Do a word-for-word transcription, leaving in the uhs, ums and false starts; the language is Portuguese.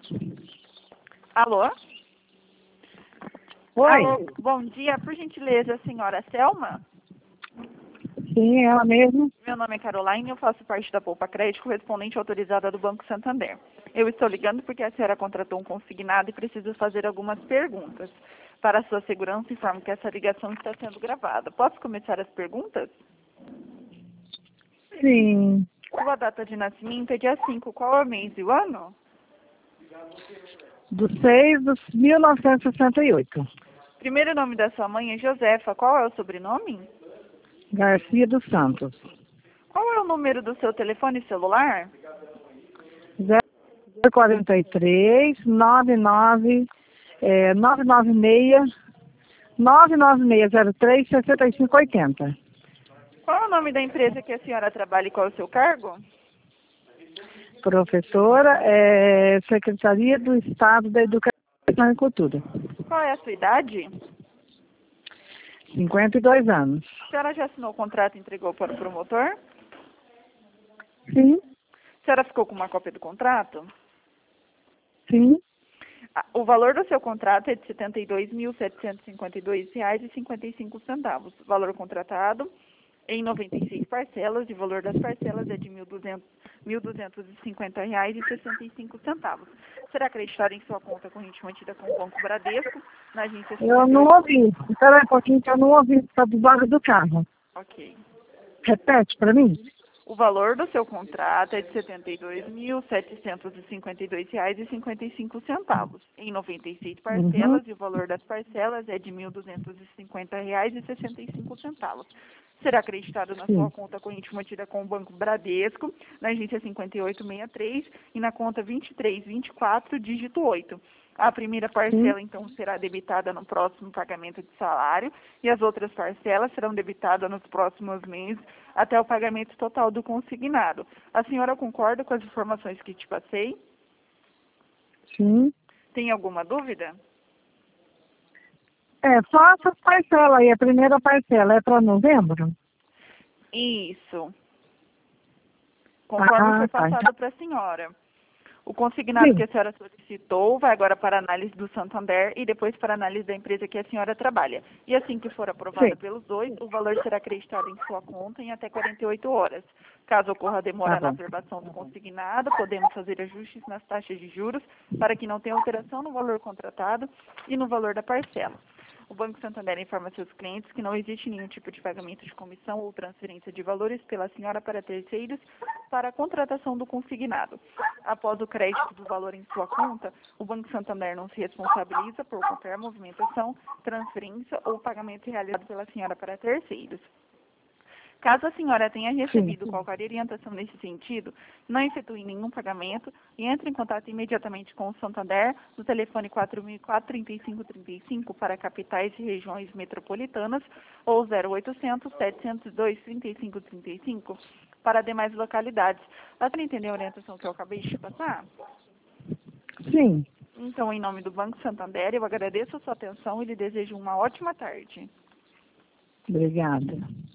Alô? Oi. Alô, bom dia. Por gentileza, a senhora Selma? Sim, ela mesmo. Meu nome é Caroline e eu faço parte da Poupa Crédito, correspondente autorizada do Banco Santander. Eu estou ligando porque a senhora contratou um consignado e preciso fazer algumas perguntas. Para a sua segurança, informo que essa ligação está sendo gravada. Posso começar as perguntas? Sim. Sua data de nascimento é dia cinco. Qual é o mês e o ano? Do seis de mil novecentos e sessenta e oito. Primeiro nome da sua mãe é Josefa. Qual é o sobrenome? Garcia dos Santos. Qual é o número do seu telefone celular? zero quarenta e três, nove nove, é, nove nove seis, nove nove seis zero três, sessenta e cinco oitenta. Qual é o nome da empresa que a senhora trabalha e qual é o seu cargo? Professora, é, Secretaria do Estado da Educação e Cultura. Qual é a sua idade? cinquenta e dois anos. A senhora já assinou o contrato e entregou para o promotor? Sim, A senhora ficou com uma cópia do contrato? sim, Ah, o valor do seu contrato é de setenta e dois mil, setecentos e cinquenta e dois reais e cinquenta e cinco centavos. Valor contratado em noventa e seis parcelas, e o valor das parcelas é de mil e duzentos e cinquenta reais e sessenta e cinco centavos. Será acreditado em sua conta corrente mantida com o Banco Bradesco, na agência eu não cinquenta e oito? ouvi. Espera aí um pouquinho que eu não ouvi, está do lado do carro. Ok. Repete para mim. O valor do seu contrato é de setenta e dois mil, setecentos e cinquenta e dois reais e cinquenta e cinco centavos. Em noventa e seis Uhum. parcelas, e o valor das parcelas é de mil duzentos e cinquenta reais e sessenta e cinco centavos. Será acreditado na sua Sim. conta corrente mantida com o Banco Bradesco, na agência cinquenta e oito sessenta e três e na conta vinte e três vinte e quatro, dígito oito. A primeira Sim. parcela, então, será debitada no próximo pagamento de salário e as outras parcelas serão debitadas nos próximos meses até o pagamento total do consignado. A senhora concorda com as informações que te passei? Sim. Tem alguma dúvida? É, faça as parcelas aí. A primeira parcela é para novembro? Isso. Conforme Ah, foi tá. passado Então, para a senhora. O consignado que sim, a senhora solicitou vai agora para análise do Santander e depois para análise da empresa que a senhora trabalha. E assim que for aprovada sim. pelos dois, o valor será acreditado em sua conta em até quarenta e oito horas. Caso ocorra Tá demora na bom. aprovação do consignado, podemos fazer ajustes nas taxas de juros para que não tenha alteração no valor contratado e no valor da parcela. O Banco Santander informa seus clientes que não existe nenhum tipo de pagamento de comissão ou transferência de valores pela senhora para terceiros para a contratação do consignado. Após o crédito do valor em sua conta, o Banco Santander não se responsabiliza por qualquer movimentação, transferência ou pagamento realizado pela senhora para terceiros. Caso a senhora tenha Sim. recebido qualquer orientação nesse sentido, não efetue nenhum pagamento e entre em contato imediatamente com o Santander no telefone quatro mil e quatro, trinta e cinco trinta e cinco para capitais e regiões metropolitanas ou zero oitocentos, setecentos e dois, trinta e cinco trinta e cinco para demais localidades. Dá para entender a orientação que eu acabei de te passar? Sim. Então, em nome do Banco Santander, eu agradeço a sua atenção e lhe desejo uma ótima tarde. Obrigada.